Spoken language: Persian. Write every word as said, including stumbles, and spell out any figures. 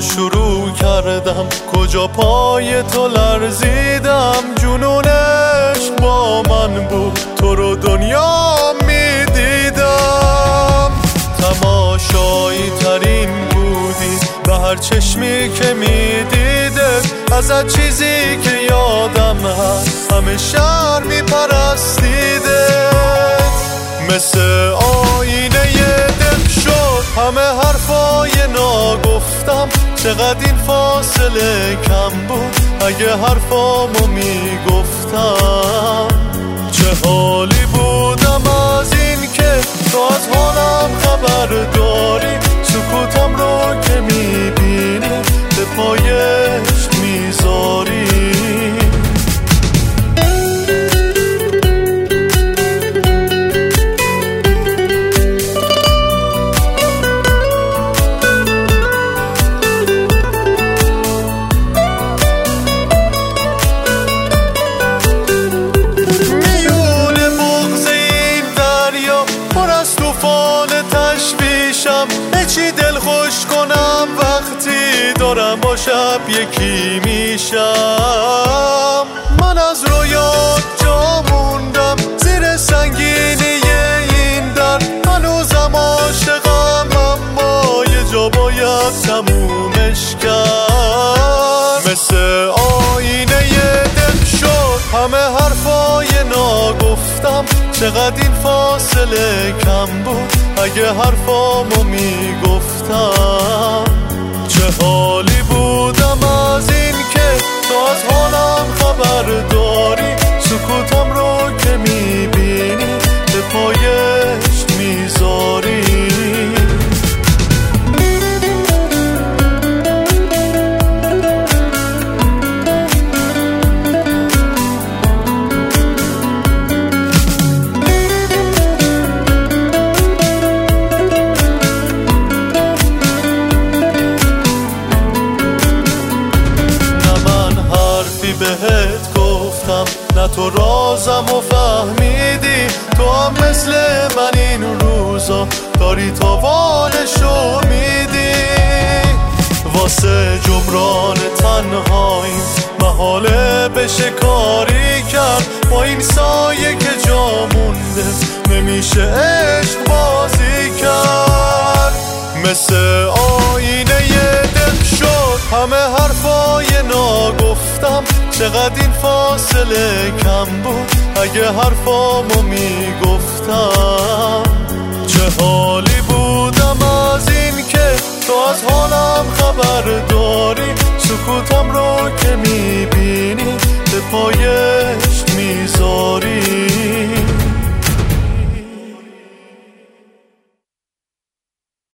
شروع کردم، کجا پای تو لرزیدم. جنون عشق با من بود، تو رو دنیا میدیدم. تماشایی ترین بودی به هر چشمی که میدیده. ازت چیزی که یادم هست همه شهر میپرستیده. مثل آینه دل شد همه حرفای ناگفتم. چقدر این فاصله کم بود اگه حرفامو میگفتم. چه حالی بودم از این که تو از حالم خبر داری. سکوتم رو که میبینی به پایش میذاری. چی دل خوش کنم وقتی دارم با شب یکی میشم. من از رویات جا موندم زیر سنگینی این در. هنوزم عاشقم اما یه جا باید تمومش کرد. مثل آینه دل شد همه حرفای ناگفتم. چقدر این فاصله کم بود اگه حرفامو میگفتم. چه حالی بودم از این که تو از حالم خبر داری. سکوتم رو که میبینی به پایش میذاری. بهت گفتم نه تو رازم و فهمیدی. تو هم مثل من این روزا داری تاوانشو میدی. واسه جبران تنهاییم محاله بشه کاری کرد. با این سایه که جا مونده نمیشه عشق بازی کرد. مثل آینه دل شد همه حرفای ناگفتم. چقدر این فاصله کم بود اگه حرفامو میگفتم. چه حالی بودم از این که تو از حالم خبر داری. سکوتم رو که میبینی به پایش